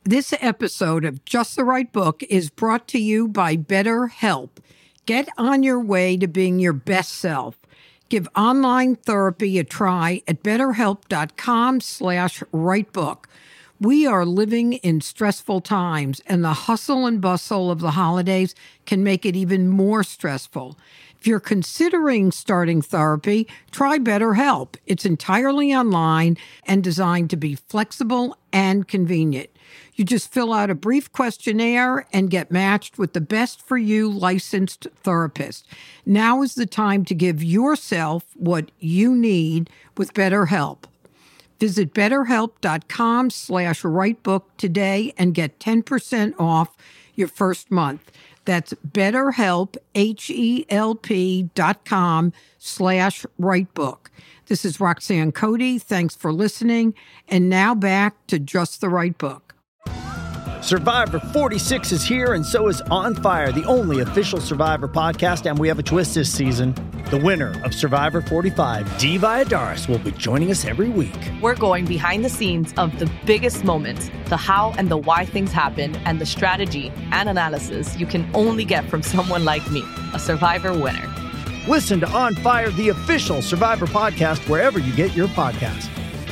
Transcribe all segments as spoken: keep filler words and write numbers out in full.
This episode of Just the Right Book is brought to you by BetterHelp. Get on your way to being your best self. Give online therapy a try at betterhelp.com slash writebook. We are living in stressful times, and the hustle and bustle of the holidays can make it even more stressful. If you're considering starting therapy, try BetterHelp. It's entirely online and designed to be flexible and convenient. You just fill out a brief questionnaire and get matched with the best for you licensed therapist. Now is the time to give yourself what you need with BetterHelp. Visit betterhelp.com slash writebook today and get ten percent off your first month. That's betterhelp, H-E-L-P dot com slash writebook. This is Roxanne Cody. Thanks for listening. And now back to Just the Right Book. Survivor forty-six is here, and so is On Fire, the only official Survivor podcast, and we have a twist this season. The winner of Survivor forty-five, Dee Valladares, will be joining us every week. We're going behind the scenes of the biggest moments, the how and the why things happen, and the strategy and analysis you can only get from someone like me, a Survivor winner. Listen to On Fire, the official Survivor podcast, wherever you get your podcasts.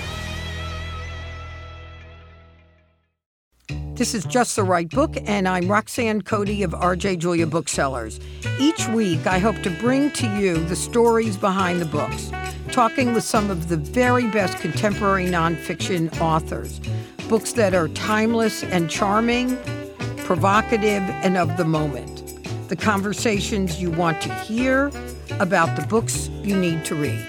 This is Just the Right Book, and I'm Roxanne Cody of R J Julia Booksellers. Each week, I hope to bring to you the stories behind the books, talking with some of the very best contemporary nonfiction authors. Books that are timeless and charming, provocative, and of the moment. The conversations you want to hear about the books you need to read.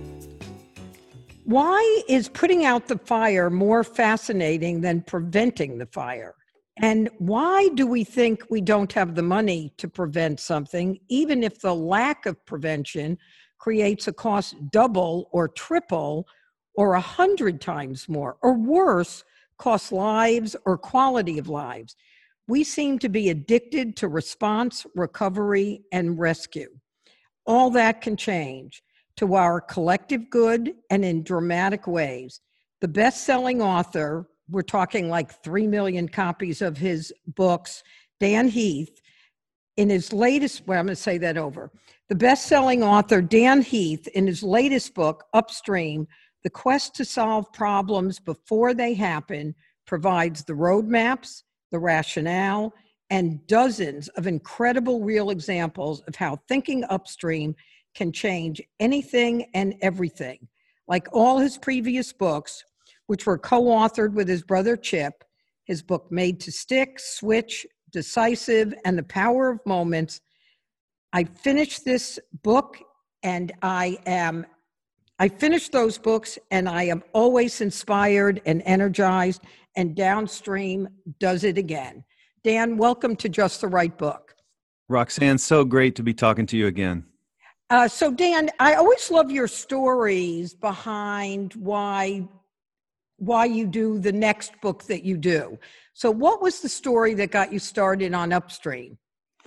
Why is putting out the fire more fascinating than preventing the fire? And why do we think we don't have the money to prevent something, even if the lack of prevention creates a cost double or triple or a hundred times more, or worse, costs lives or quality of lives? We seem to be addicted to response, recovery, and rescue. All that can change to our collective good and in dramatic ways. The best-selling author, we're talking like three million copies of his books, Dan Heath, in his latest, well, I'm going to say that over. The best-selling author, Dan Heath, in his latest book, Upstream, The Quest to Solve Problems Before They Happen, provides the roadmaps, the rationale, and dozens of incredible real examples of how thinking upstream can change anything and everything. Like all his previous books, which were co-authored with his brother Chip, his book Made to Stick, Switch, Decisive, and The Power of Moments. I finished this book and I am, I finished those books and I am always inspired and energized, and Downstream does it again. Dan, welcome to Just the Right Book. Roxanne, so great to be talking to you again. Uh, so, Dan, I always love your stories behind why why you do the next book that you do. So what was the story that got you started on Upstream?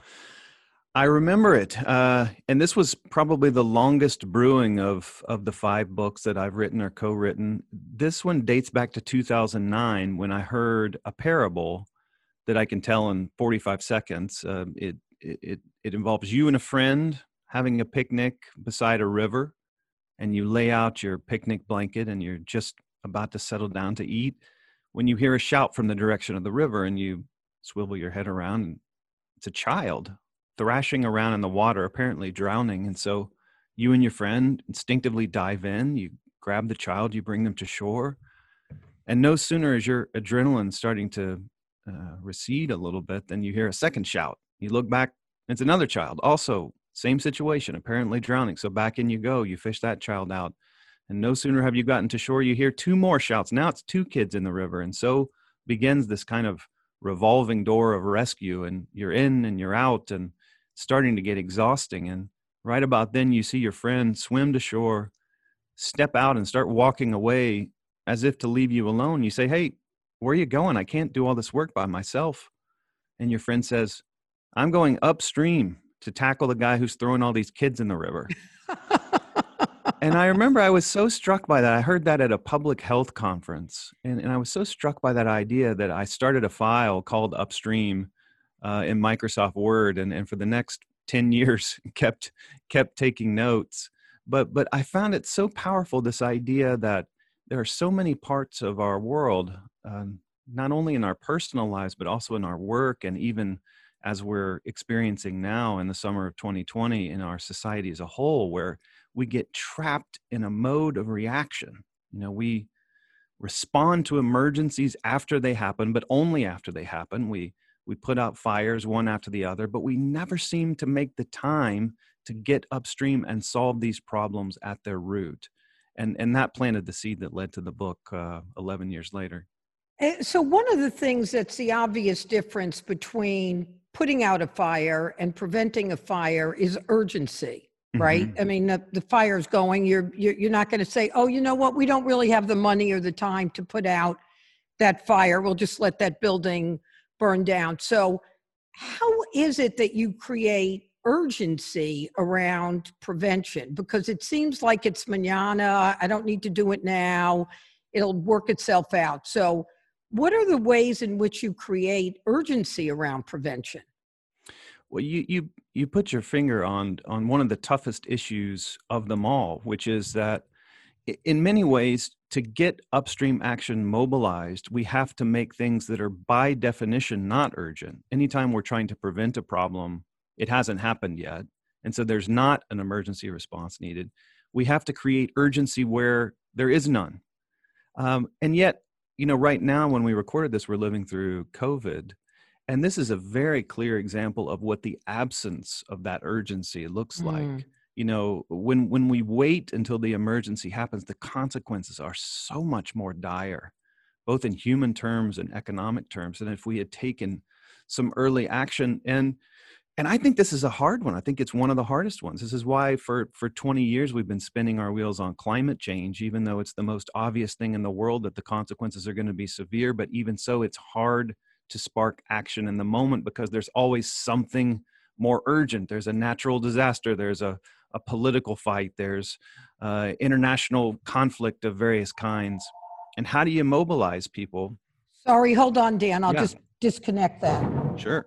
I remember it. Uh, and this was probably the longest brewing of, of the five books that I've written or co-written. This one dates back to two thousand nine when I heard a parable that I can tell in forty-five seconds. Uh, it, it, it involves you and a friend having a picnic beside a river, and you lay out your picnic blanket and you're just about to settle down to eat when you hear a shout from the direction of the river, and you swivel your head around, and it's a child thrashing around in the water, apparently drowning. And so you and your friend instinctively dive in, you grab the child, you bring them to shore, and no sooner is your adrenaline starting to uh, recede a little bit than you hear a second shout. You look back, it's another child, also same situation, apparently drowning. So back in you go, you fish that child out. And no sooner have you gotten to shore, you hear two more shouts. Now it's two kids in the river. And so begins this kind of revolving door of rescue. And you're in and you're out and starting to get exhausting. And right about then, you see your friend swim to shore, step out and start walking away as if to leave you alone. You say, "Hey, where are you going? I can't do all this work by myself." And your friend says, "I'm going upstream to tackle the guy who's throwing all these kids in the river." And I remember I was so struck by that. I heard that at a public health conference. And, and I was so struck by that idea that I started a file called Upstream uh, in Microsoft Word. And, and for the next ten years, kept kept taking notes. But, but I found it so powerful, this idea that there are so many parts of our world, um, not only in our personal lives, but also in our work, and even as we're experiencing now in the summer of twenty twenty in our society as a whole, where we get trapped in a mode of reaction. You know, we respond to emergencies after they happen, but only after they happen. We we put out fires one after the other, but we never seem to make the time to get upstream and solve these problems at their root. And and that planted the seed that led to the book uh, eleven years later. Uh, So one of the things that's the obvious difference between putting out a fire and preventing a fire is urgency, right? Mm-hmm. I mean, the, the fire's going, you're, you're, you're not going to say, oh, you know what? We don't really have the money or the time to put out that fire. We'll just let that building burn down. So how is it that you create urgency around prevention? Because it seems like it's mañana. I don't need to do it now. It'll work itself out. So what are the ways in which you create urgency around prevention? Well, you you you put your finger on on one of the toughest issues of them all, which is that i- in many ways, to get upstream action mobilized, we have to make things that are by definition not urgent. Anytime we're trying to prevent a problem, it hasn't happened yet, and so there's not an emergency response needed. We have to create urgency where there is none. Um, and yet, you know, right now when we recorded this, we're living through COVID. And this is a very clear example of what the absence of that urgency looks like. Mm. You know, when when we wait until the emergency happens, the consequences are so much more dire, both in human terms and economic terms, than if we had taken some early action. And and I think this is a hard one. I think it's one of the hardest ones. This is why for, for twenty years we've been spinning our wheels on climate change, even though it's the most obvious thing in the world that the consequences are going to be severe. But even so, it's hard to spark action in the moment because there's always something more urgent. There's a natural disaster. There's a, a political fight. There's uh, international conflict of various kinds. And how do you mobilize people? Sorry, hold on, Dan. I'll Yeah. just disconnect that. Sure.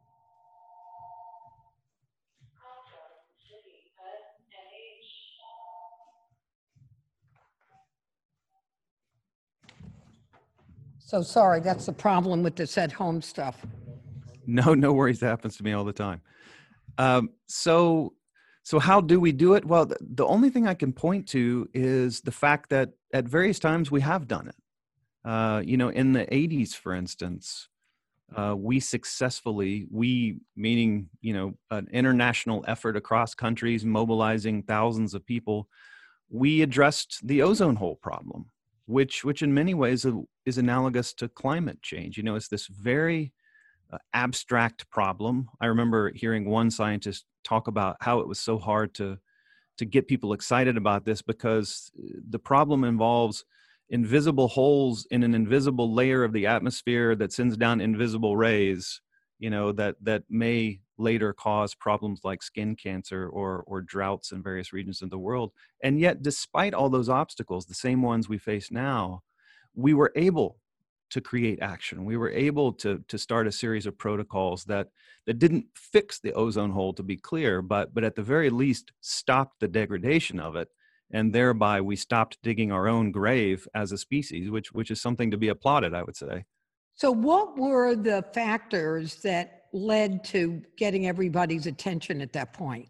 So sorry, that's the problem with this at-home stuff. No, no worries. That happens to me all the time. Um, so, so how do we do it? Well, the, the only thing I can point to is the fact that at various times we have done it. Uh, you know, in the eighties, for instance, uh, we successfully, we meaning, you know, an international effort across countries, mobilizing thousands of people, we addressed the ozone hole problem, which, which in many ways is analogous to climate change. You know, it's this very uh, abstract problem. I remember hearing one scientist talk about how it was so hard to to get people excited about this because the problem involves invisible holes in an invisible layer of the atmosphere that sends down invisible rays, you know, that that may later cause problems like skin cancer or or droughts in various regions of the world. And yet, despite all those obstacles, the same ones we face now, we were able to create action. We were able to to start a series of protocols that that didn't fix the ozone hole, to be clear, but but at the very least stopped the degradation of it, and thereby we stopped digging our own grave as a species, which which is something to be applauded, I would say. So what were the factors that led to getting everybody's attention at that point?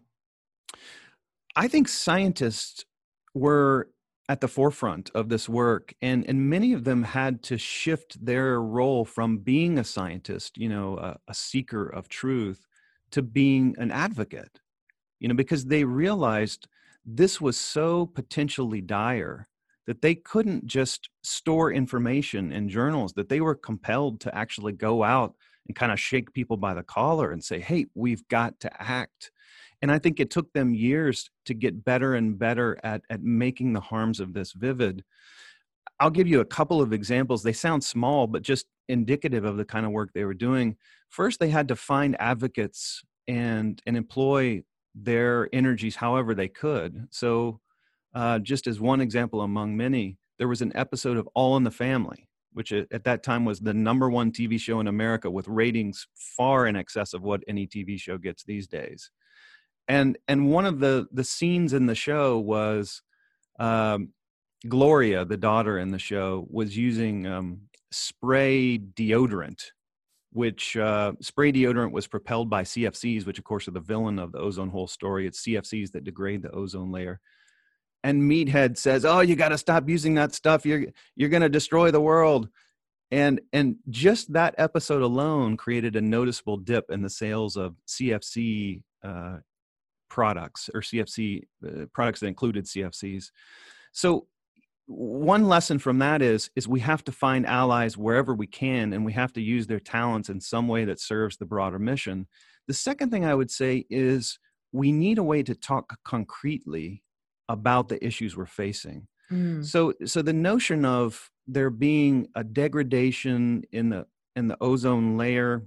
I think scientists were at the forefront of this work, and, and many of them had to shift their role from being a scientist, you know, a, a seeker of truth, to being an advocate, you know, because they realized this was so potentially dire that they couldn't just store information in journals, that they were compelled to actually go out and kind of shake people by the collar and say, hey, we've got to act. And I think it took them years to get better and better at, at making the harms of this vivid. I'll give you a couple of examples. They sound small, but just indicative of the kind of work they were doing. First, they had to find advocates and, and employ their energies however they could. So uh, just as one example among many, there was an episode of All in the Family, which at that time was the number one T V show in America with ratings far in excess of what any T V show gets these days. And and one of the, the scenes in the show was um, Gloria, the daughter in the show, was using um, spray deodorant, which uh, spray deodorant was propelled by C F Cs, which of course are the villain of the ozone hole story. It's C F Cs that degrade the ozone layer. And Meathead says, "Oh, you got to stop using that stuff. You're you're going to destroy the world." And and just that episode alone created a noticeable dip in the sales of C F C uh, products or C F C uh, products that included C F Cs. So one lesson from that is is we have to find allies wherever we can, and we have to use their talents in some way that serves the broader mission. The second thing I would say is we need a way to talk concretely about the issues we're facing. Mm. So, so the notion of there being a degradation in the in the ozone layer,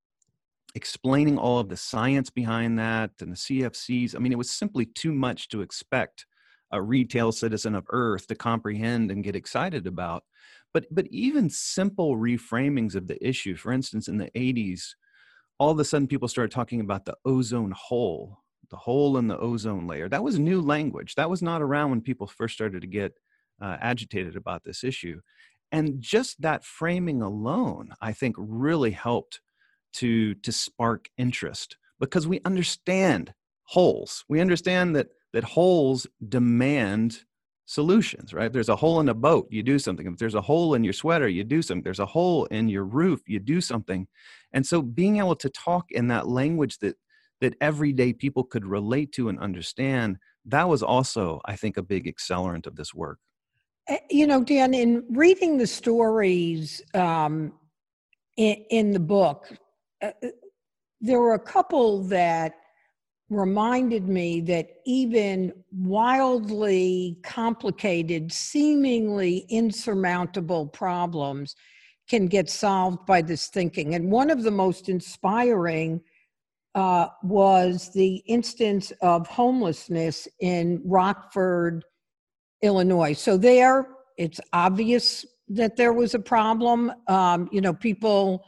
explaining all of the science behind that and the C F Cs, I mean, it was simply too much to expect a retail citizen of Earth to comprehend and get excited about. But but even simple reframings of the issue, for instance, in the eighties, all of a sudden people started talking about the ozone hole. The hole in the ozone layer. That was new language. That was not around when people first started to get uh, agitated about this issue. And just that framing alone, I think, really helped to, to spark interest, because we understand holes. We understand that, that holes demand solutions, right? If there's a hole in a boat, you do something. If there's a hole in your sweater, you do something. There's a hole in your roof, you do something. And so being able to talk in that language that that everyday people could relate to and understand, that was also, I think, a big accelerant of this work. You know, Dan, in reading the stories um, in, in the book, uh, there were a couple that reminded me that even wildly complicated, seemingly insurmountable problems can get solved by this thinking. And one of the most inspiring Uh, was the instance of homelessness in Rockford, Illinois. So there, it's obvious that there was a problem. Um, you know, people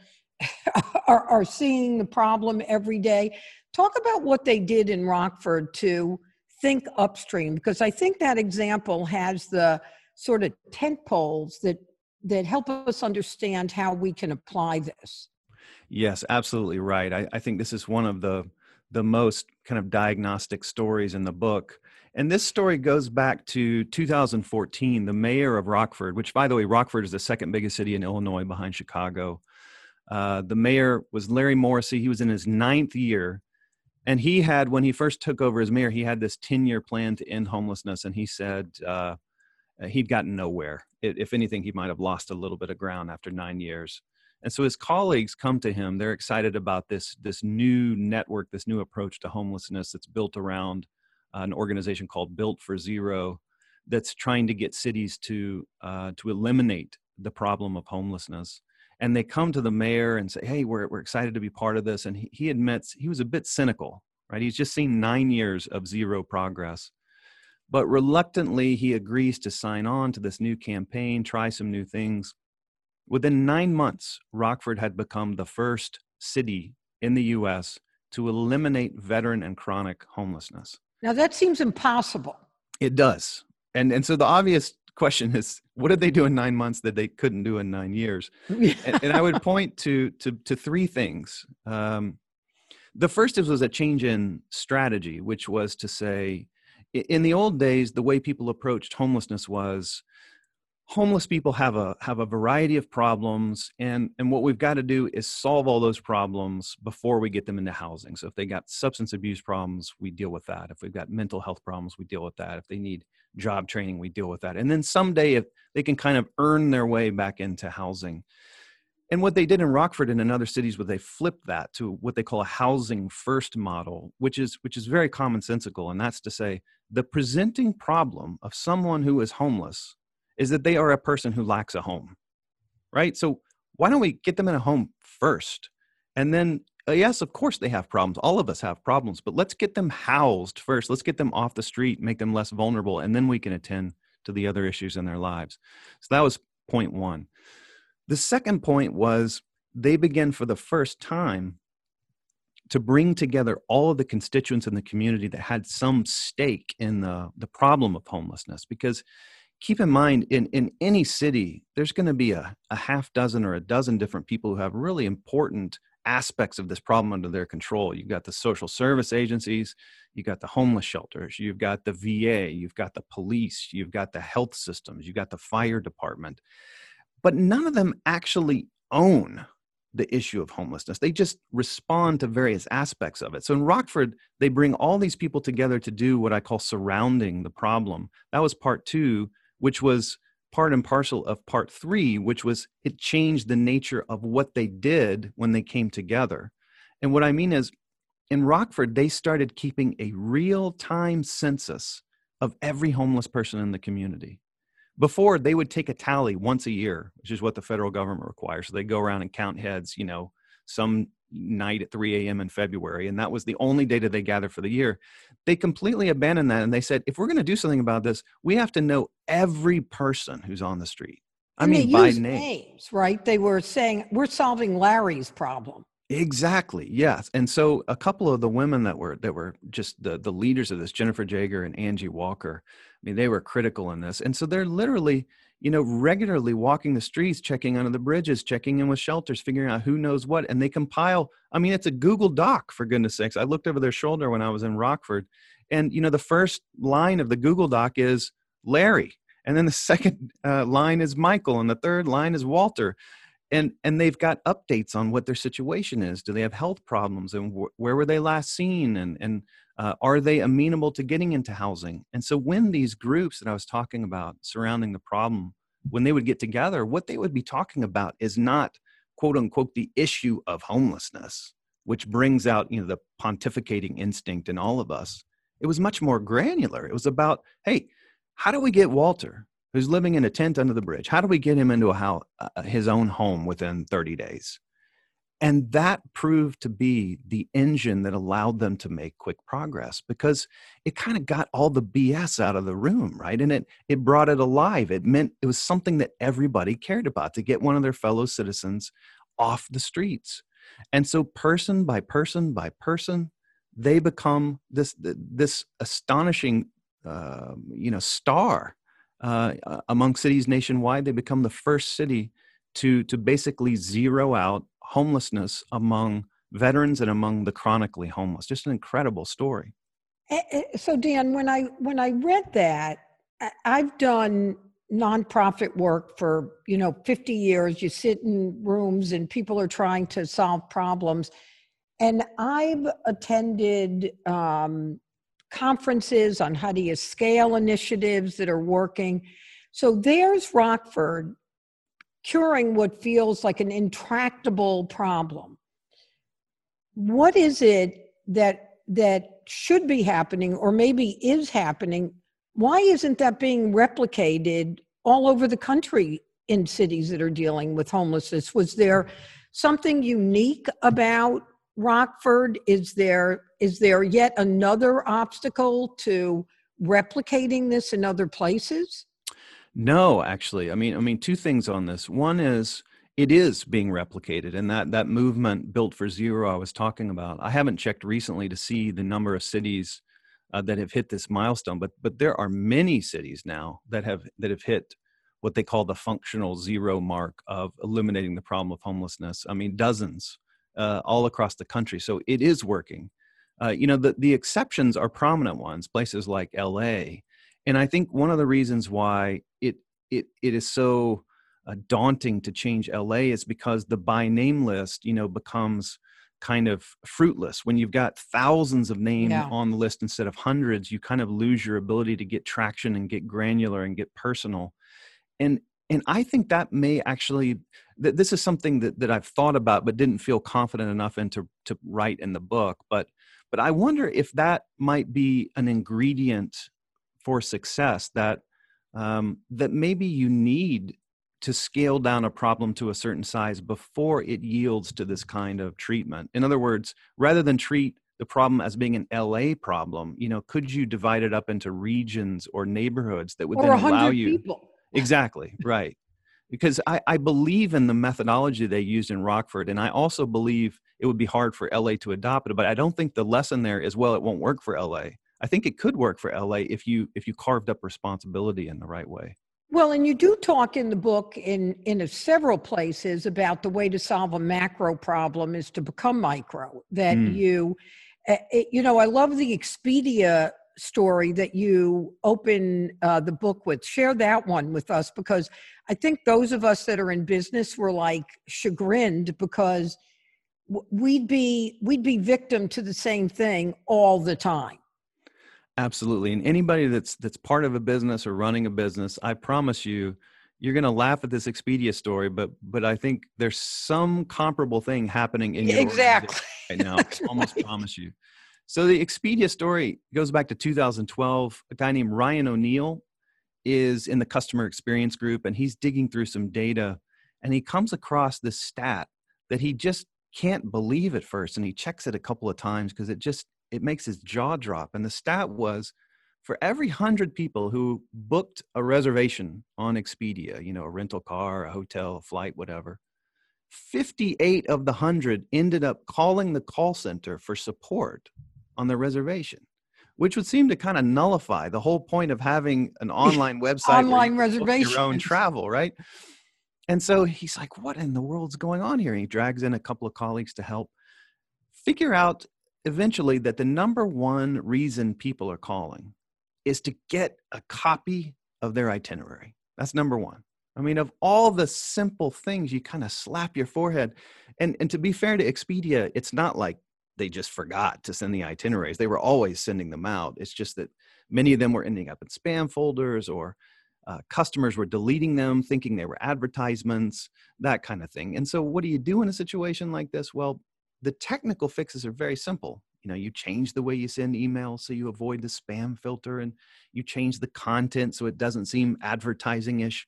are, are seeing the problem every day. Talk about what they did in Rockford to think upstream, because I think that example has the sort of tent poles that, that help us understand how we can apply this. Yes, absolutely right. I, I think this is one of the the most kind of diagnostic stories in the book. And this story goes back to two thousand fourteen. The mayor of Rockford, which, by the way, Rockford is the second biggest city in Illinois behind Chicago. Uh, the mayor was Larry Morrissey. He was in his ninth year. And he had, when he first took over as mayor, he had this ten-year plan to end homelessness. And he said uh, he'd gotten nowhere. It, if anything, he might have lost a little bit of ground after nine years. And so his colleagues come to him. They're excited about this, this new network, this new approach to homelessness that's built around uh, an organization called Built for Zero, that's trying to get cities to uh, to eliminate the problem of homelessness. And they come to the mayor and say, "Hey, we're we're excited to be part of this." And he, he admits he was a bit cynical, right? He's just seen nine years of zero progress. But reluctantly, he agrees to sign on to this new campaign, try some new things. Within nine months, Rockford had become the first city in the U S to eliminate veteran and chronic homelessness. Now, that seems impossible. It does. And, and so the obvious question is, what did they do in nine months that they couldn't do in nine years? and, and I would point to, to, to three things. Um, the first is, was a change in strategy, which was to say, in the old days, the way people approached homelessness was, homeless people have a have a variety of problems, and, and what we've got to do is solve all those problems before we get them into housing. So if they got substance abuse problems, we deal with that. If we've got mental health problems, we deal with that. If they need job training, we deal with that. And then someday, if they can kind of earn their way back into housing. And what they did in Rockford and in other cities was they flipped that to what they call a housing first model, which is which is very commonsensical. And that's to say, the presenting problem of someone who is homeless is that they are a person who lacks a home, right? So why don't we get them in a home first? And then uh, yes, of course they have problems. All of us have problems, but let's get them housed first. Let's get them off the street, make them less vulnerable, and then we can attend to the other issues in their lives. So that was point one. The second point was they began for the first time to bring together all of the constituents in the community that had some stake in the, the problem of homelessness. Because keep in mind, in, in any city, there's going to be a, a half dozen or a dozen different people who have really important aspects of this problem under their control. You've got the social service agencies, you've got the homeless shelters, you've got the V A, you've got the police, you've got the health systems, you've got the fire department. But none of them actually own the issue of homelessness. They just respond to various aspects of it. So in Rockford, they bring all these people together to do what I call surrounding the problem. That was part two, which was part and parcel of part three, which was it changed the nature of what they did when they came together. And what I mean is, in Rockford, they started keeping a real-time census of every homeless person in the community. Before, they would take a tally once a year, which is what the federal government requires. So they go around and count heads, you know, some night at three a.m. in February, and that was the only data they gathered for the year. They completely abandoned that, and they said, if we're going to do something about this, we have to know every person who's on the street. I and mean, they by used name. names, right? They were saying, we're solving Larry's problem. Exactly. Yes. And so a couple of the women that were that were just the the leaders of this, Jennifer Jager and Angie Walker, I mean, they were critical in this. And so they're literally, you know, regularly walking the streets, checking under the bridges, checking in with shelters, figuring out who knows what. And they compile, I mean, it's a Google Doc, for goodness sakes. I looked over their shoulder when I was in Rockford. And, you know, the first line of the Google Doc is Larry. And then the second uh, line is Michael. And the third line is Walter. And and they've got updates on what their situation is. Do they have health problems? And wh- where were they last seen? And, and uh, are they amenable to getting into housing? And so when these groups that I was talking about surrounding the problem, when they would get together, what they would be talking about is not, quote unquote, the issue of homelessness, which brings out, you know, the pontificating instinct in all of us. It was much more granular. It was about, hey, how do we get Walter, who's living in a tent under the bridge, how do we get him into a house, uh, his own home within thirty days? And that proved to be the engine that allowed them to make quick progress, because it kind of got all the B S out of the room, right? And it it brought it alive. It meant it was something that everybody cared about, to get one of their fellow citizens off the streets. And so person by person by person, they become this this astonishing uh, you know, star uh, among cities nationwide. They become the first city to to basically zero out homelessness among veterans and among the chronically homeless. Just an incredible story. So Dan, when I when I read that, I've done nonprofit work for, you know, fifty years. You sit in rooms and people are trying to solve problems. And I've attended um, conferences on how do you scale initiatives that are working. So there's Rockford curing what feels like an intractable problem. What is it that that should be happening, or maybe is happening? Why isn't that being replicated all over the country in cities that are dealing with homelessness? Was there something unique about Rockford? Is there is there yet another obstacle to replicating this in other places? No, actually. I mean, I mean, two things on this. One is it is being replicated, and that that movement Built for Zero I was talking about. I haven't checked recently to see the number of cities uh, that have hit this milestone, but but there are many cities now that have that have hit what they call the functional zero mark of eliminating the problem of homelessness. I mean, dozens uh, all across the country. So it is working. Uh, you know, the the exceptions are prominent ones, places like L A. And I think one of the reasons why it it it is so uh, daunting to change L A is because the by name list, you know, becomes kind of fruitless. When you've got thousands of names yeah. on the list instead of hundreds, you kind of lose your ability to get traction and get granular and get personal. And and I think that may actually, th- this is something that, that I've thought about but didn't feel confident enough in to, to write in the book. But but I wonder if that might be an ingredient for success, that um, that maybe you need to scale down a problem to a certain size before it yields to this kind of treatment. In other words, rather than treat the problem as being an L A problem, you know, could you divide it up into regions or neighborhoods that would Or then a allow hundred you? people. Exactly, right. Because I, I believe in the methodology they used in Rockford, and I also believe it would be hard for L A to adopt it, but I don't think the lesson there is, well, it won't work for L A. I think it could work for L A if you if you carved up responsibility in the right way. Well, and you do talk in the book in, in a several places about the way to solve a macro problem is to become micro, that Mm. you, uh, it, you know, I love the Expedia story that you open uh, the book with. Share that one with us, because I think those of us that are in business were like chagrined because w- we'd be, we'd be victim to the same thing all the time. Absolutely. And anybody that's that's part of a business or running a business, I promise you, you're going to laugh at this Expedia story, but but I think there's some comparable thing happening in your Exactly. organization right now. I almost promise you. So the Expedia story goes back to two thousand twelve. A guy named Ryan O'Neill is in the customer experience group, and he's digging through some data, and he comes across this stat that he just can't believe at first, and he checks it a couple of times because it just it makes his jaw drop. And the stat was, for every hundred people who booked a reservation on Expedia, you know, a rental car, a hotel, a flight, whatever, fifty-eight of the hundred ended up calling the call center for support on their reservation, which would seem to kind of nullify the whole point of having an online website Online where you can book your own reservations. travel, right? And so he's like, what in the world's going on here? And he drags in a couple of colleagues to help figure out eventually that the number one reason people are calling is to get a copy of their itinerary. That's number one. I mean, of all the simple things, you kind of slap your forehead. And, and to be fair to Expedia, it's not like they just forgot to send the itineraries. They were always sending them out. It's just that many of them were ending up in spam folders, or uh, customers were deleting them, thinking they were advertisements, that kind of thing. And so what do you do in a situation like this? Well, the technical fixes are very simple. You know, you change the way you send emails so you avoid the spam filter, and you change the content so it doesn't seem advertising-ish.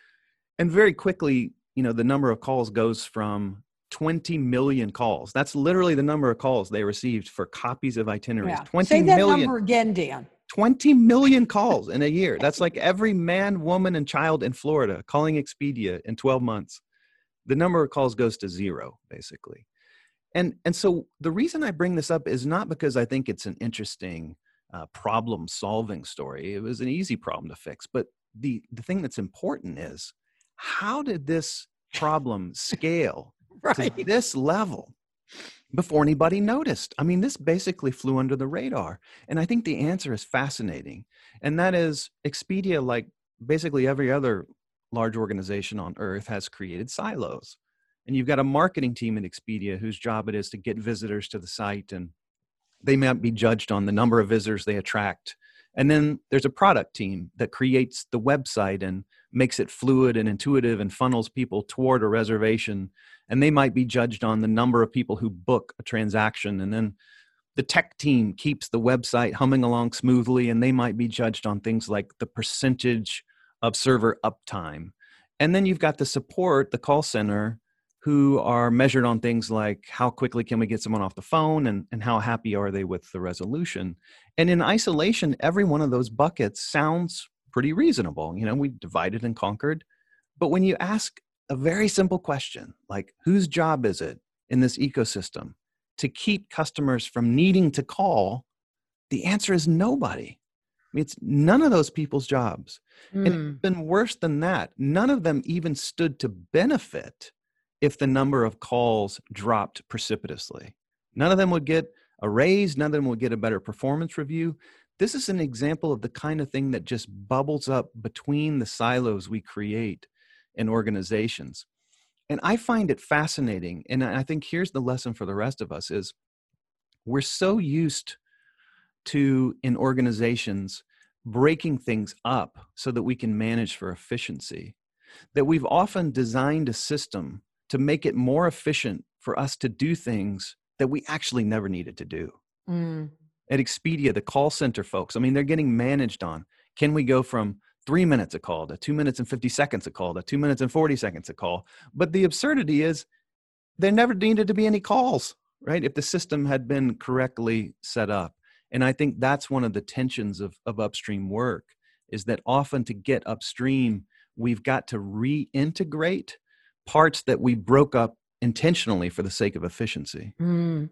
And very quickly, you know, the number of calls goes from twenty million calls. That's literally the number of calls they received for copies of itineraries. Yeah. twenty Say that million, number again, Dan. twenty million calls in a year. That's like every man, woman, and child in Florida calling Expedia in twelve months. The number of calls goes to zero, basically. And, and so the reason I bring this up is not because I think it's an interesting uh, problem-solving story. It was an easy problem to fix. But the, the thing that's important is, how did this problem scale Right. to this level before anybody noticed? I mean, this basically flew under the radar. And I think the answer is fascinating. And that is, Expedia, like basically every other large organization on earth, has created silos. And you've got a marketing team at Expedia whose job it is to get visitors to the site, and they might be judged on the number of visitors they attract. And then there's a product team that creates the website and makes it fluid and intuitive and funnels people toward a reservation. And they might be judged on the number of people who book a transaction. And then the tech team keeps the website humming along smoothly, and they might be judged on things like the percentage of server uptime. And then you've got the support, the call center, who are measured on things like how quickly can we get someone off the phone, and, and how happy are they with the resolution. And in isolation, every one of those buckets sounds pretty reasonable. You know, we divided and conquered. But when you ask a very simple question, like whose job is it in this ecosystem to keep customers from needing to call, the answer is nobody. I mean, it's none of those people's jobs. Mm. And it's been worse than that. None of them even stood to benefit if the number of calls dropped precipitously. None of them would get a raise. None of them would get a better performance review. This is an example of the kind of thing that just bubbles up between the silos we create in organizations. And I find it fascinating. And I think here's the lesson for the rest of us is, we're so used to, in organizations, breaking things up so that we can manage for efficiency, that we've often designed a system to make it more efficient for us to do things that we actually never needed to do. Mm. At Expedia, the call center folks, I mean, they're getting managed on, can we go from three minutes a call to two minutes and fifty seconds a call to two minutes and forty seconds a call. But the absurdity is there never needed to be any calls, right? If the system had been correctly set up. And I think that's one of the tensions of, of upstream work, is that often to get upstream, we've got to reintegrate parts that we broke up intentionally for the sake of efficiency. Mm.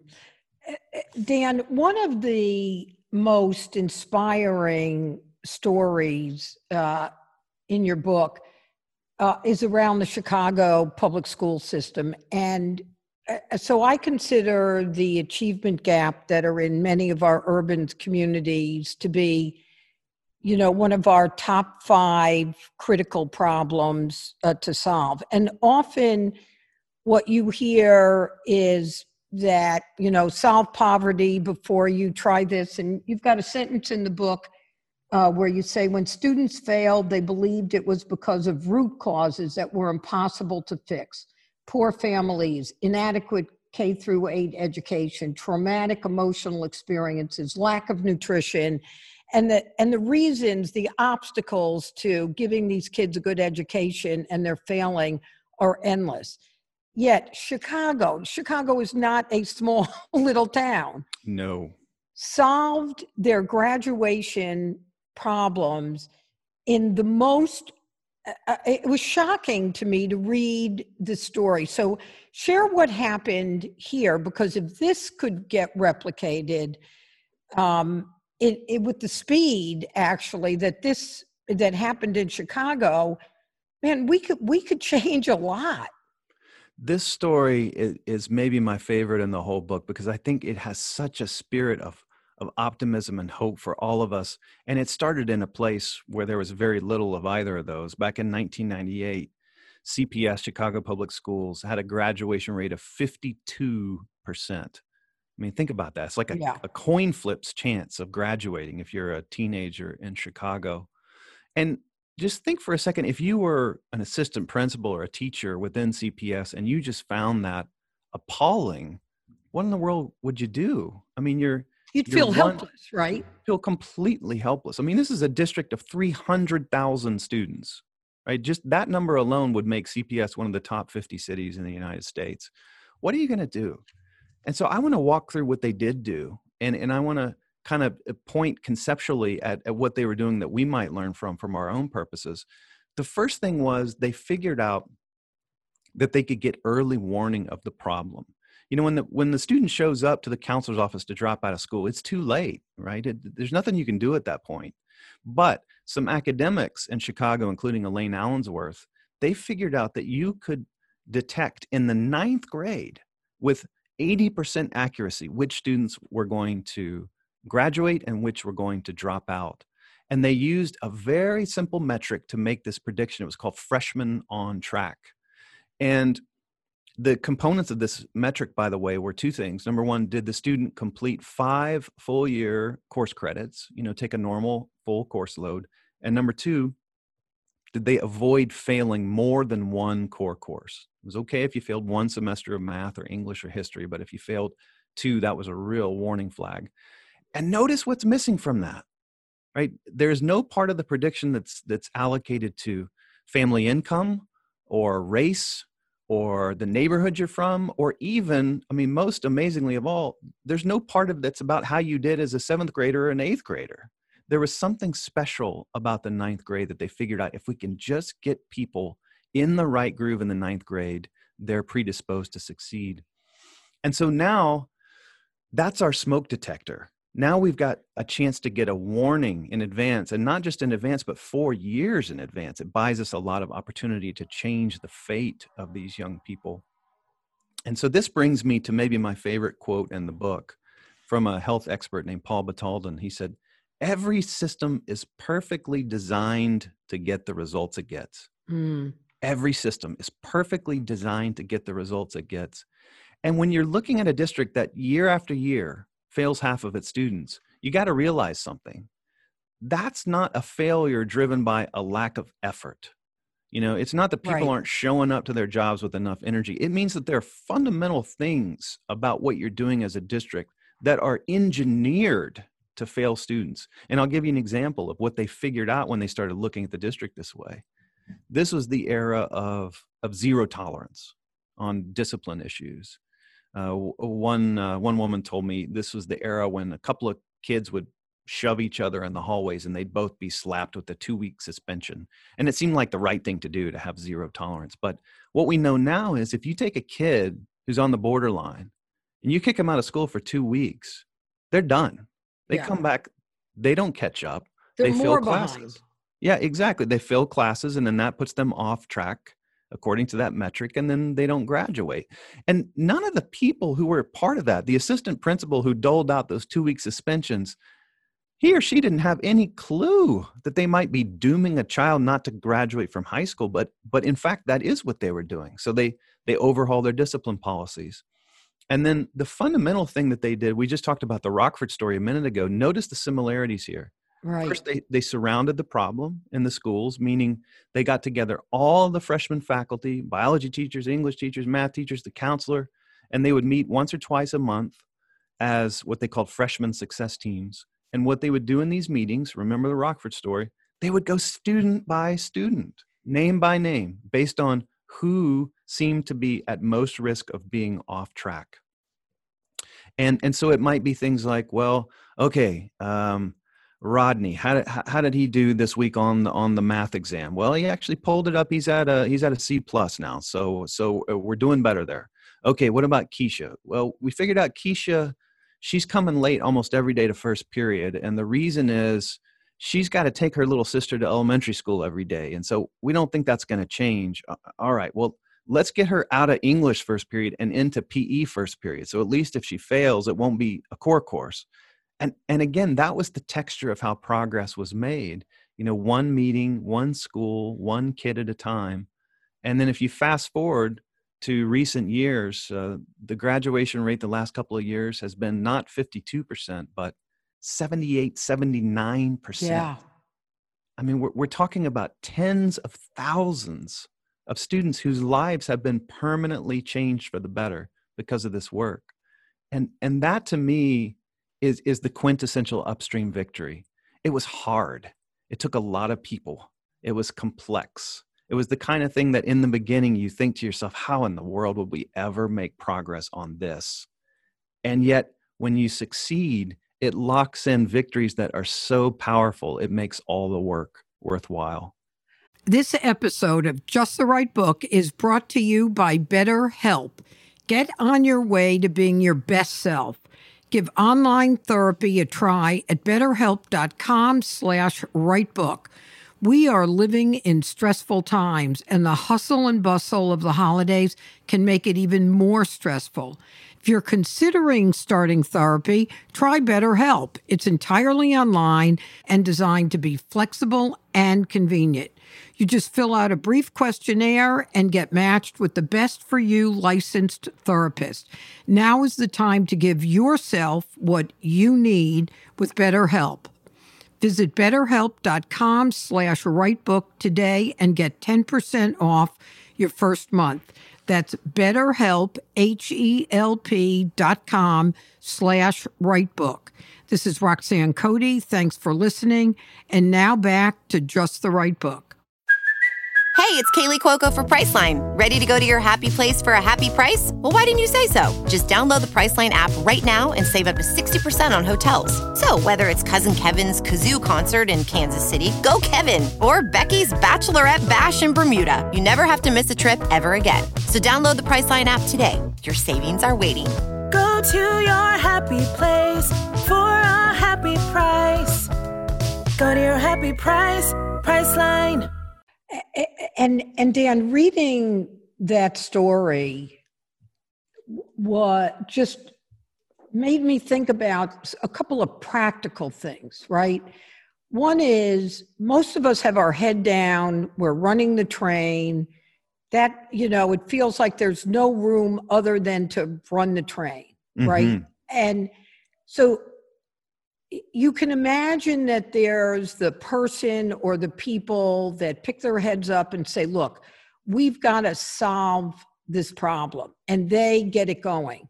Dan, one of the most inspiring stories uh, in your book uh, is around the Chicago public school system. And uh, so I consider the achievement gap that are in many of our urban communities to be, you know, one of our top five critical problems uh, to solve. And often what you hear is that, you know, solve poverty before you try this. And you've got a sentence in the book uh, where you say, when students failed, they believed it was because of root causes that were impossible to fix. Poor families, inadequate K through eight education, traumatic emotional experiences, lack of nutrition, and the, and the reasons, the obstacles to giving these kids a good education and they're failing are endless. Yet Chicago, Chicago is not a small little town. No. Solved their graduation problems in the most, uh, it was shocking to me to read the story. So share what happened here, because if this could get replicated um, it, it, with the speed actually that this, that happened in Chicago, man, we could, we could change a lot. This story is, is maybe my favorite in the whole book, because I think it has such a spirit of, of optimism and hope for all of us. And it started in a place where there was very little of either of those. Back in nineteen ninety-eight, C P S, Chicago Public Schools, had a graduation rate of fifty-two percent. I mean, think about that. It's like a, Yeah. a coin flip's chance of graduating if you're a teenager in Chicago. And just think for a second, if you were an assistant principal or a teacher within C P S and you just found that appalling, what in the world would you do? I mean, you're You'd you're feel one, helpless, right? feel completely helpless. I mean, this is a district of three hundred thousand students, right? Just that number alone would make C P S one of the top fifty cities in the United States. What are you going to do? And so I want to walk through what they did do. And, and I want to kind of point conceptually at, at what they were doing that we might learn from, from our own purposes. The first thing was they figured out that they could get early warning of the problem. You know, when the when the student shows up to the counselor's office to drop out of school, it's too late, right? It, there's nothing you can do at that point. But some academics in Chicago, including Elaine Allensworth, they figured out that you could detect in the ninth grade with eighty percent accuracy which students were going to graduate and which were going to drop out. And they used a very simple metric to make this prediction. It was called freshman on track. And the components of this metric, by the way, were two things. Number one, did the student complete five full year course credits, you know, take a normal full course load? And number two, did they avoid failing more than one core course? It was okay if you failed one semester of math or English or history, but if you failed two, that was a real warning flag. And notice what's missing from that, right? There's no part of the prediction that's that's allocated to family income or race or the neighborhood you're from, or even, I mean, most amazingly of all, there's no part of that's about how you did as a seventh grader or an eighth grader. There was something special about the ninth grade that they figured out if we can just get people in the right groove in the ninth grade, they're predisposed to succeed. And so now that's our smoke detector. Now we've got a chance to get a warning in advance, and not just in advance, but four years in advance. It buys us a lot of opportunity to change the fate of these young people. And so this brings me to maybe my favorite quote in the book from a health expert named Paul Batalden. He said, "Every system is perfectly designed to get the results it gets." Mm. Every system is perfectly designed to get the results it gets. And when you're looking at a district that year after year fails half of its students, you got to realize something. That's not a failure driven by a lack of effort. You know, it's not that people Right. aren't showing up to their jobs with enough energy. It means that there are fundamental things about what you're doing as a district that are engineered to fail students. And I'll give you an example of what they figured out when they started looking at the district this way. This was the era of, of zero tolerance on discipline issues. Uh, one, uh, one woman told me this was the era when a couple of kids would shove each other in the hallways and they'd both be slapped with a two-week suspension. And it seemed like the right thing to do to have zero tolerance. But what we know now is if you take a kid who's on the borderline and you kick them out of school for two weeks, they're done. They Yeah. come back, they don't catch up. They're they fail more classes. behind. Yeah, exactly. They fail classes and then that puts them off track according to that metric, and then they don't graduate. And none of the people who were part of that, the assistant principal who doled out those two-week suspensions, he or she didn't have any clue that they might be dooming a child not to graduate from high school, but but in fact, that is what they were doing. So they they overhaul their discipline policies. And then the fundamental thing that they did, we just talked about the Rockford story a minute ago. Notice the similarities here. Right. First, they, they surrounded the problem in the schools, meaning they got together all the freshman faculty, biology teachers, English teachers, math teachers, the counselor, and they would meet once or twice a month as what they called freshman success teams. And what they would do in these meetings, remember the Rockford story, they would go student by student, name by name, based on who seemed to be at most risk of being off track. And, and so it might be things like, well, okay, um, Rodney, how did, how did he do this week on the, on the math exam? Well, he actually pulled it up. He's at a, he's at a C plus now. So, so we're doing better there. Okay. What about Keisha? Well, we figured out Keisha, she's coming late almost every day to first period. And the reason is she's got to take her little sister to elementary school every day. And so we don't think that's going to change. All right. Well, let's get her out of English first period and into P E first period. So at least if she fails, it won't be a core course. And and again, that was the texture of how progress was made. You know, one meeting, one school, one kid at a time. And then if you fast forward to recent years, uh, the graduation rate the last couple of years has been not fifty-two percent, but seventy-eight, seventy-nine percent. Yeah. I mean, we're, we're talking about tens of thousands of students whose lives have been permanently changed for the better because of this work. And, and that to me is, is the quintessential upstream victory. It was hard. It took a lot of people. It was complex. It was the kind of thing that in the beginning you think to yourself, how in the world would we ever make progress on this? And yet when you succeed, it locks in victories that are so powerful, it makes all the work worthwhile. This episode of Just the Right Book is brought to you by BetterHelp. Get on your way to being your best self. Give online therapy a try at betterhelp.com slash writebook. We are living in stressful times, and the hustle and bustle of the holidays can make it even more stressful. If you're considering starting therapy, try BetterHelp. It's entirely online and designed to be flexible and convenient. You just fill out a brief questionnaire and get matched with the best for you licensed therapist. Now is the time to give yourself what you need with BetterHelp. Visit betterhelp.com slash writebook today and get ten percent off your first month. That's betterhelp, H-E-L-P dot com slash writebook. This is Roxanne Cody. Thanks for listening. And now back to Just the Right Book. Hey, it's Kaylee Cuoco for Priceline. Ready to go to your happy place for a happy price? Well, why didn't you say so? Just download the Priceline app right now and save up to sixty percent on hotels. So whether it's Cousin Kevin's Kazoo Concert in Kansas City, go Kevin, or Becky's Bachelorette Bash in Bermuda, you never have to miss a trip ever again. So download the Priceline app today. Your savings are waiting. Go to your happy place for a happy price. Go to your happy price, Priceline. And and Dan, reading that story what just made me think about a couple of practical things, right? One is most of us have our head down, we're running the train. That, you know, it feels like there's no room other than to run the train, right? Mm-hmm. And so you can imagine that there's the person or the people that pick their heads up and say, look, we've got to solve this problem, and they get it going.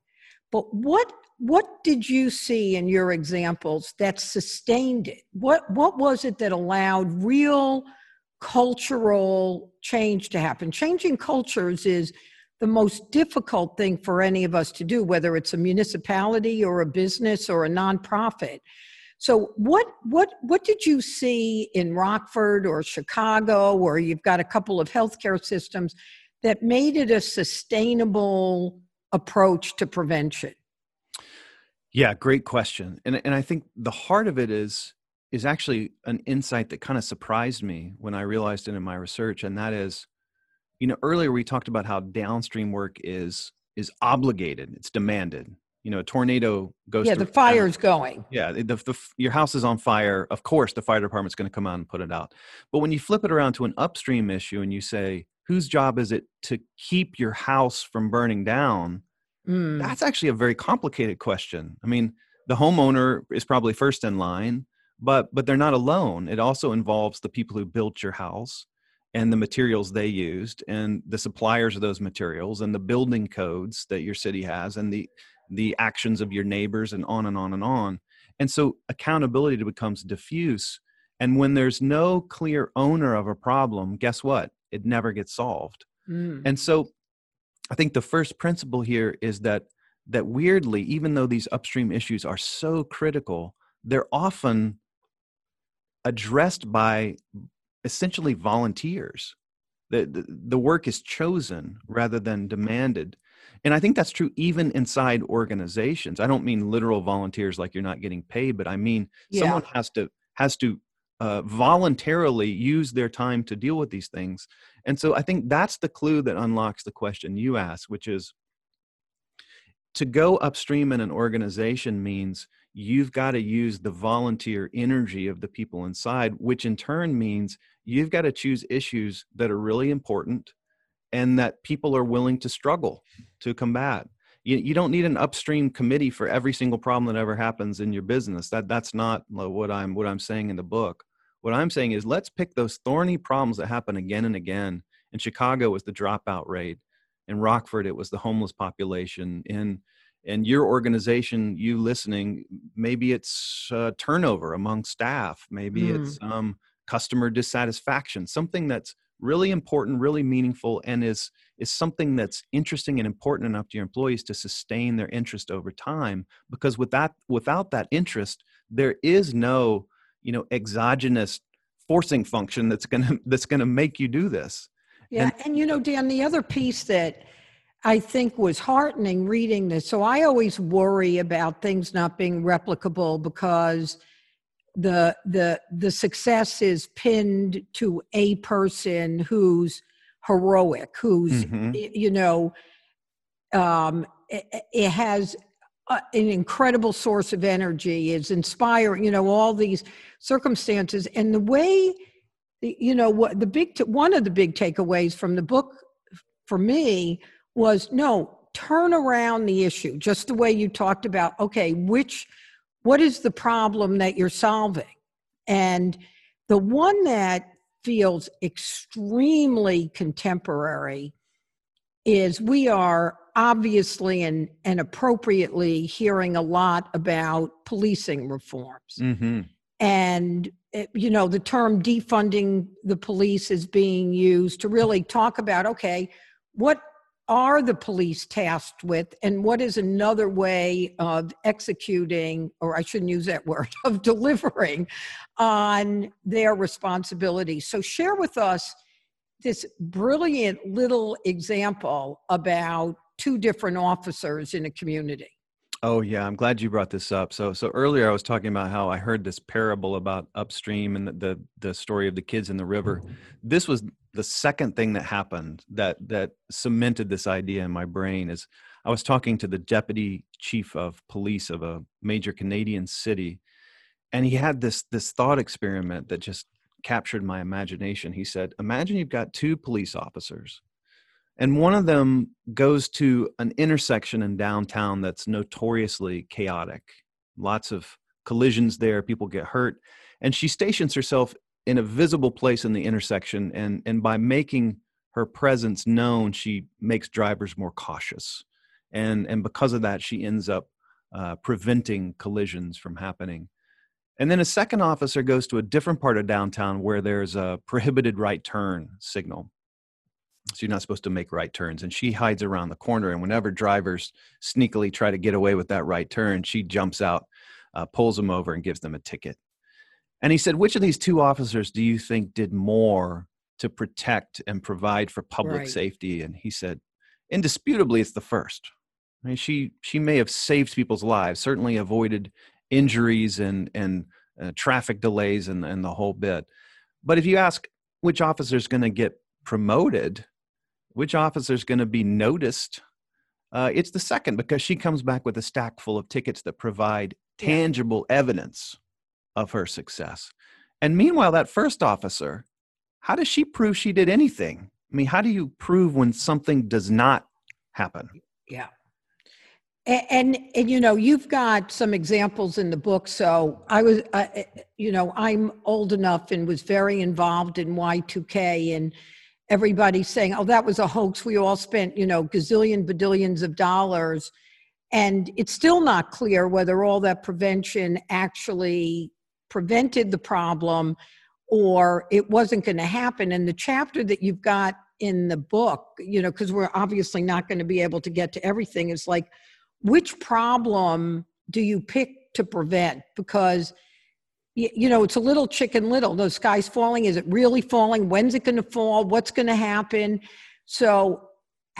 But what what did you see in your examples that sustained it? What what was it that allowed real cultural change to happen? Changing cultures is the most difficult thing for any of us to do, whether it's a municipality or a business or a nonprofit. So what what what did you see in Rockford or Chicago, where you've got a couple of healthcare systems, that made it a sustainable approach to prevention? Yeah, great question. And and I think the heart of it is is actually an insight that kind of surprised me when I realized it in my research. And that is, you know, earlier we talked about how downstream work is is obligated, it's demanded. You know, a tornado goes Yeah, through the fire's going. Yeah, the, the, your house is on fire. Of course, the fire department's going to come out and put it out. But when you flip it around to an upstream issue and you say, whose job is it to keep your house from burning down? Mm. That's actually a very complicated question. I mean, the homeowner is probably first in line, but but they're not alone. It also involves the people who built your house and the materials they used and the suppliers of those materials and the building codes that your city has and the the actions of your neighbors and on and on and on. And so accountability becomes diffuse. And when there's no clear owner of a problem, guess what? It never gets solved. Mm. And so I think the first principle here is that that weirdly, even though these upstream issues are so critical, they're often addressed by essentially volunteers. The, the, the work is chosen rather than demanded. And I think that's true even inside organizations. I don't mean literal volunteers like you're not getting paid, but I mean yeah. someone has to has to uh, voluntarily use their time to deal with these things. And so I think that's the clue that unlocks the question you asked, which is to go upstream in an organization means you've got to use the volunteer energy of the people inside, which in turn means you've got to choose issues that are really important and that people are willing to struggle to combat. You, you don't need an upstream committee for every single problem that ever happens in your business. That that's not what I'm what I'm saying in the book. What I'm saying is let's pick those thorny problems that happen again and again. In Chicago, it was the dropout rate. In Rockford, it was the homeless population. In in your organization, you listening, maybe it's uh, turnover among staff. Maybe mm. it's um, customer dissatisfaction. Something that's really important, really meaningful, and is is something that's interesting and important enough to your employees to sustain their interest over time. Because with that, without that interest, there is no, you know, exogenous forcing function that's gonna that's gonna make you do this. Yeah, and, and you know, Dan, the other piece that I think was heartening reading this. So I always worry about things not being replicable because the the the success is pinned to a person who's heroic, who's mm-hmm. you know um it, it has a, an incredible source of energy, is inspiring, you know, all these circumstances. And the way, you know, what the big t- one of the big takeaways from the book for me was, no, turn around the issue, just the way you talked about, okay, which what is the problem that you're solving? And the one that feels extremely contemporary is we are obviously and, and appropriately hearing a lot about policing reforms. Mm-hmm. And, it, you know, the term defunding the police is being used to really talk about, okay, what are the police tasked with, and what is another way of executing, or I shouldn't use that word, of delivering on their responsibilities. So share with us this brilliant little example about two different officers in a community. Oh yeah, I'm glad you brought this up. So so earlier I was talking about how I heard this parable about upstream and the the, the story of the kids in the river. This was the second thing that happened that that cemented this idea in my brain. Is I was talking to the deputy chief of police of a major Canadian city, and he had this this thought experiment that just captured my imagination. He said, imagine you've got two police officers, and one of them goes to an intersection in downtown that's notoriously chaotic. Lots of collisions there, people get hurt, and she stations herself in a visible place in the intersection, and, and by making her presence known, she makes drivers more cautious. And, and because of that, she ends up uh, preventing collisions from happening. And then a second officer goes to a different part of downtown where there's a prohibited right turn signal. So you're not supposed to make right turns. And she hides around the corner. And whenever drivers sneakily try to get away with that right turn, she jumps out, uh, pulls them over, and gives them a ticket. And he said, which of these two officers do you think did more to protect and provide for public Right. safety? And he said, indisputably, it's the first. I mean, she she may have saved people's lives, certainly avoided injuries and and uh, traffic delays and, and the whole bit. But if you ask which officer is going to get promoted, which officer is going to be noticed, uh, it's the second, because she comes back with a stack full of tickets that provide tangible evidence of her success. And meanwhile, that first officer, how does she prove she did anything? I mean, how do you prove when something does not happen? Yeah. And, and, and, you know, you've got some examples in the book. So I was, uh, you know, I'm old enough and was very involved in Y two K, and everybody saying, oh, that was a hoax. We all spent, you know, gazillion, badillions of dollars. And it's still not clear whether all that prevention actually prevented the problem or it wasn't going to happen. And the chapter that you've got in the book, you know, because we're obviously not going to be able to get to everything, is like, which problem do you pick to prevent? Because, you know, it's a little chicken little. The sky's falling. Is it really falling? When's it going to fall? What's going to happen? So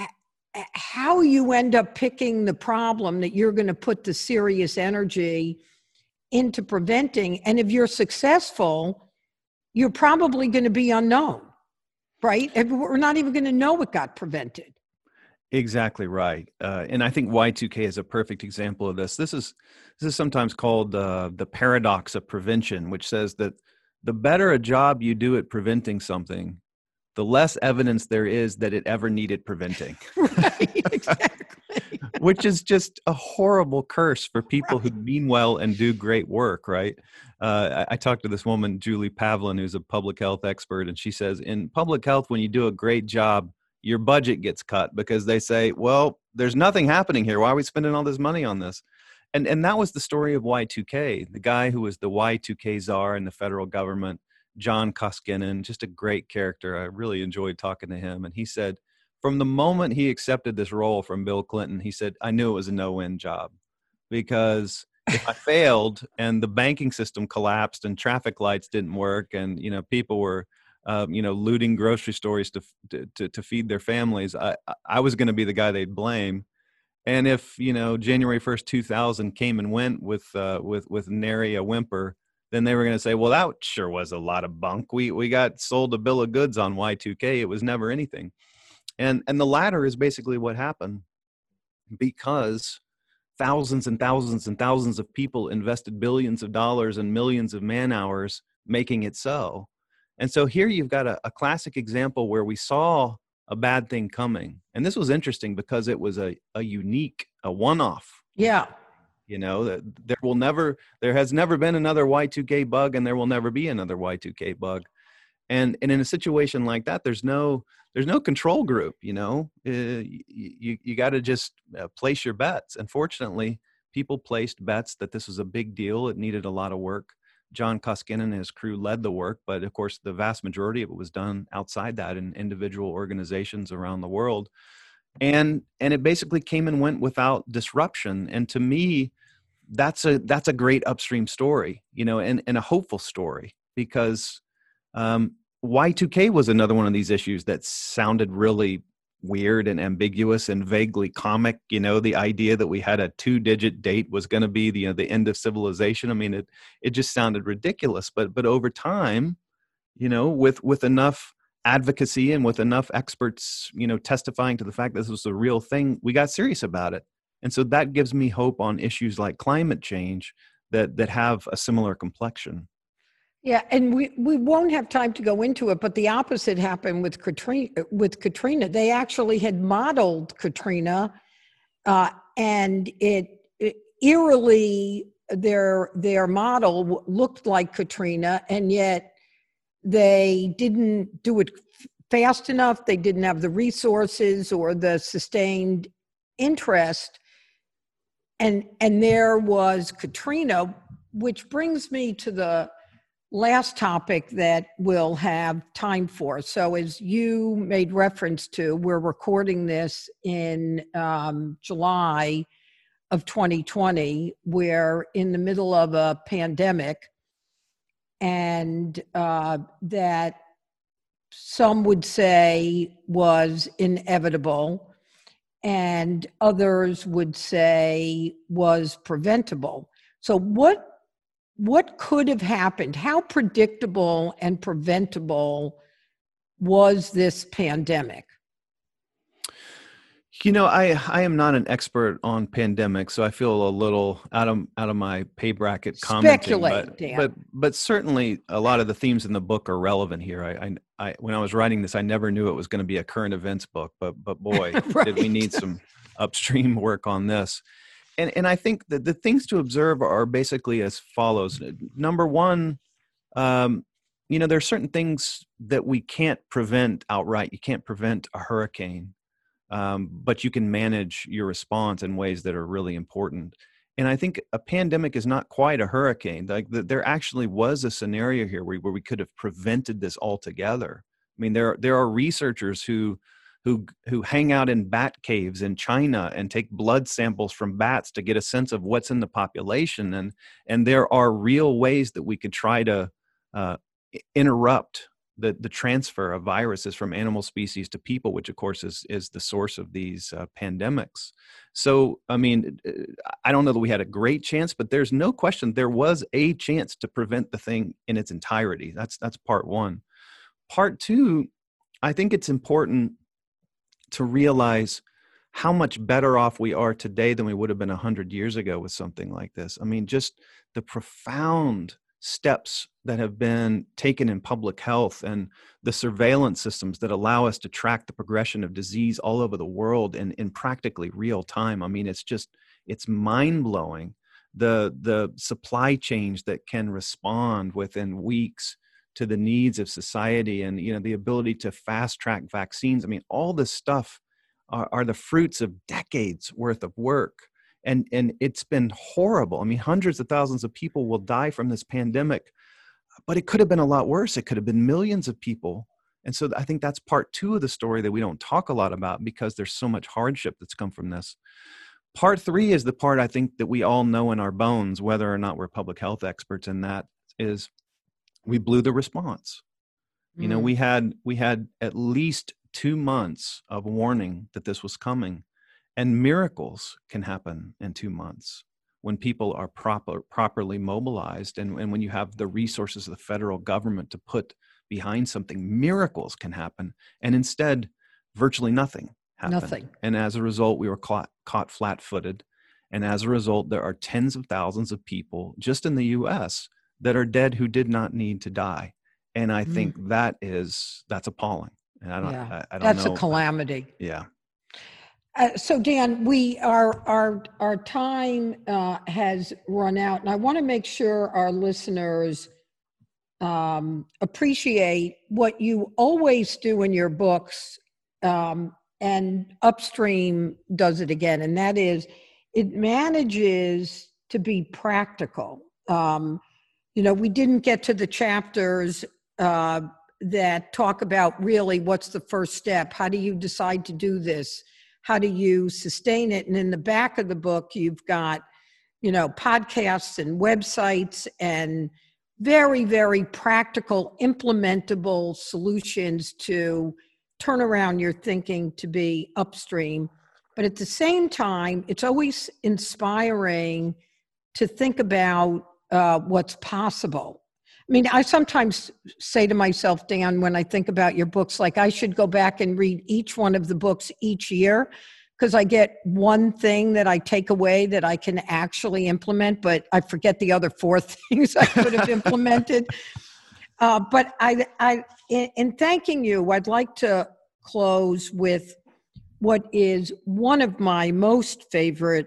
how you end up picking the problem that you're going to put the serious energy into preventing. And if you're successful, you're probably going to be unknown, right? We're not even going to know what got prevented. Exactly right. Uh, and I think Y two K is a perfect example of this. This is this is sometimes called uh, the paradox of prevention, which says that the better a job you do at preventing something, the less evidence there is that it ever needed preventing. Right, exactly. Which is just a horrible curse for people right. who mean well and do great work, right? Uh, I, I talked to this woman, Julie Pavlin, who's a public health expert, and she says, in public health, when you do a great job, your budget gets cut because they say, well, there's nothing happening here. Why are we spending all this money on this? And and that was the story of Y two K. The guy who was the Y two K czar in the federal government, John Koskinen, just a great character. I really enjoyed talking to him. And he said, from the moment he accepted this role from Bill Clinton, he said, I knew it was a no-win job, because if I failed and the banking system collapsed and traffic lights didn't work and, you know, people were, um, you know, looting grocery stores to, to, to feed their families, I, I was going to be the guy they'd blame. And if, you know, January first, two thousand came and went with, uh, with, with nary a whimper, then they were going to say, well, that sure was a lot of bunk. We, we got sold a bill of goods on Y two K. It was never anything. And and the latter is basically what happened, because thousands and thousands and thousands of people invested billions of dollars and millions of man hours making it so. And so here you've got a, a classic example where we saw a bad thing coming. And this was interesting because it was a, a unique, a one-off. Yeah. You know, there will never, there has never been another Y two K bug, and there will never be another Y two K bug. And and in a situation like that, there's no there's no control group. You know, uh, you you, you got to just uh, place your bets. And fortunately, people placed bets that this was a big deal. It needed a lot of work. John Koskinen and his crew led the work, but of course, the vast majority of it was done outside that in individual organizations around the world. And and it basically came and went without disruption. And to me, that's a that's a great upstream story, you know, and, and a hopeful story, because um, Y two K was another one of these issues that sounded really weird and ambiguous and vaguely comic. You know, the idea that we had a two-digit date was going to be the you know, the end of civilization. I mean, it it just sounded ridiculous. But but over time, you know, with with enough advocacy and with enough experts, you know, testifying to the fact that this was a real thing, we got serious about it. And so that gives me hope on issues like climate change that that have a similar complexion. Yeah, and we, we won't have time to go into it, but the opposite happened with Katrina. With Katrina, they actually had modeled Katrina, uh, and it, it eerily their their model looked like Katrina, and yet they didn't do it fast enough. They didn't have the resources or the sustained interest. And, and there was Katrina, which brings me to the last topic that we'll have time for. So as you made reference to, we're recording this in um, July of twenty twenty. We're in the middle of a pandemic, and uh, that some would say was inevitable, and others would say was preventable. So what what could have happened? How predictable and preventable was this pandemic? You know, I, I am not an expert on pandemics, so I feel a little out of out of my pay bracket commenting. Speculate, but, Dan. but but certainly a lot of the themes in the book are relevant here. I, I, I when I was writing this, I never knew it was going to be a current events book, but but boy, Right. did we need some upstream work on this. And and I think that the things to observe are basically as follows. Number one, um, you know, there are certain things that we can't prevent outright. You can't prevent a hurricane. Um, but you can manage your response in ways that are really important. And I think a pandemic is not quite a hurricane. Like the, there actually was a scenario here where, where we could have prevented this altogether. I mean, there there are researchers who who who hang out in bat caves in China and take blood samples from bats to get a sense of what's in the population. And and there are real ways that we could try to uh, interrupt the the transfer of viruses from animal species to people, which of course is is the source of these uh, pandemics. So, I mean, I don't know that we had a great chance, but there's no question there was a chance to prevent the thing in its entirety. That's that's part one. Part two, I think it's important to realize how much better off we are today than we would have been a hundred years ago with something like this. I mean, just the profound steps that have been taken in public health and the surveillance systems that allow us to track the progression of disease all over the world in, in practically real time. I mean, it's just, it's mind-blowing. The, the supply chains that can respond within weeks to the needs of society and, you know, the ability to fast-track vaccines. I mean, all this stuff are, are the fruits of decades worth of work. And and it's been horrible. I mean, hundreds of thousands of people will die from this pandemic, but it could have been a lot worse. It could have been millions of people. And so I think that's part two of the story that we don't talk a lot about because there's so much hardship that's come from this. Part three is the part I think that we all know in our bones, whether or not we're public health experts in that, is we blew the response. Mm. You know, we had we had at least two months of warning that this was coming. And miracles can happen in two months when people are proper, properly mobilized and, and when you have the resources of the federal government to put behind something. Miracles can happen. And instead, virtually nothing happened. Nothing. And as a result, we were caught, caught flat-footed. And as a result, there are tens of thousands of people just in the U S that are dead who did not need to die. And I mm. think that is, that's appalling. And I don't, yeah. I, I don't that's know. a calamity. Yeah. Uh, so Dan, we our our our time uh, has run out, and I want to make sure our listeners um, appreciate what you always do in your books, um, and Upstream does it again, and that is it manages to be practical. Um, you know, we didn't get to the chapters uh, that talk about really what's the first step. How do you decide to do this? How do you sustain it? And in the back of the book, you've got, you know, podcasts and websites and very, very practical, implementable solutions to turn around your thinking to be upstream. But at the same time, it's always inspiring to think about uh, what's possible. I mean, I sometimes say to myself, Dan, when I think about your books, like I should go back and read each one of the books each year because I get one thing that I take away that I can actually implement, but I forget the other four things I could have implemented. Uh, but I, I, in, in thanking you, I'd like to close with what is one of my most favorite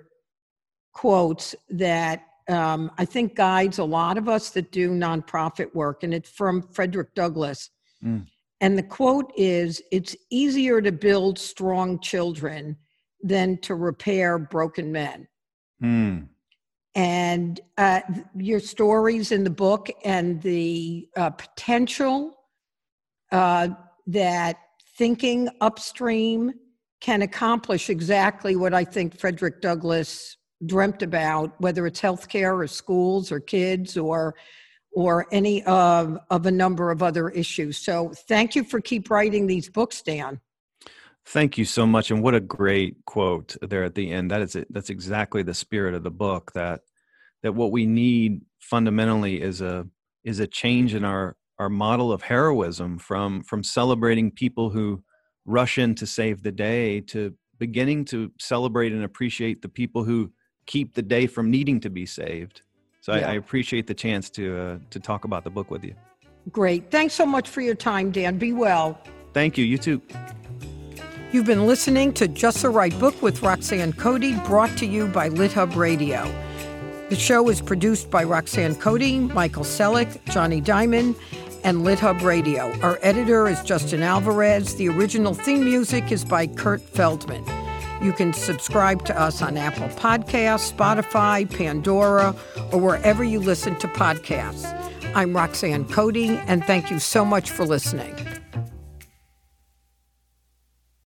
quotes that Um, I think guides a lot of us that do nonprofit work, and it's from Frederick Douglass. Mm. And the quote is, "It's easier to build strong children than to repair broken men. Mm. And uh, your stories in the book and the uh, potential uh, that thinking upstream can accomplish exactly what I think Frederick Douglass dreamt about, whether it's healthcare or schools or kids or or any of, of a number of other issues. So thank you for keep writing these books, Dan. Thank you so much. And what a great quote there at the end. That is it. That's exactly the spirit of the book, that that what we need fundamentally is a is a change in our our model of heroism from from celebrating people who rush in to save the day to beginning to celebrate and appreciate the people who keep the day from needing to be saved. So yeah. I, I appreciate the chance to uh, to talk about the book with you. Great. Thanks so much for your time, Dan. Be well. Thank you. You too. You've been listening to Just the Right Book with Roxanne Cody, brought to you by LitHub Radio. The show is produced by Roxanne Cody, Michael Selleck, Johnny Diamond, and LitHub Radio. Our editor is Justin Alvarez. The original theme music is by Kurt Feldman. You can subscribe to us on Apple Podcasts, Spotify, Pandora, or wherever you listen to podcasts. I'm Roxanne Cody, and thank you so much for listening.